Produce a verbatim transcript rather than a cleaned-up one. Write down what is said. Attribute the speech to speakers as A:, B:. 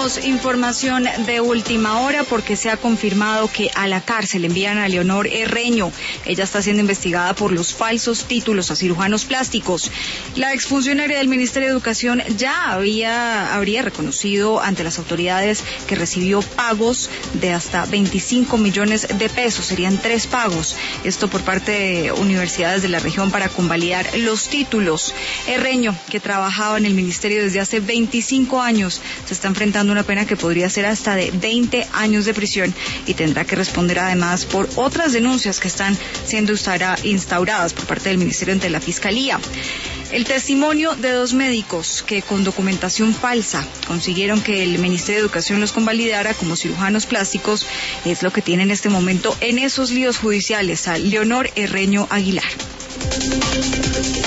A: Tenemos información de última hora porque se ha confirmado que a la cárcel envían a Leonor Herreño. Ella está siendo investigada por los falsos títulos a cirujanos plásticos. La exfuncionaria del Ministerio de Educación ya había, habría reconocido ante las autoridades que recibió pagos de hasta veinticinco millones de pesos. Serían tres pagos. Esto por parte de universidades de la región para convalidar los títulos. Herreño, que trabajaba en el ministerio desde hace veinticinco años, se está enfrentando a una pena que podría ser hasta de veinte años de prisión y tendrá que responder además por otras denuncias que están siendo instauradas por parte del ministerio ante la Fiscalía. El testimonio de dos médicos que con documentación falsa consiguieron que el Ministerio de Educación los convalidara como cirujanos plásticos es lo que tiene en este momento en esos líos judiciales a Leonor Herreño Aguilar.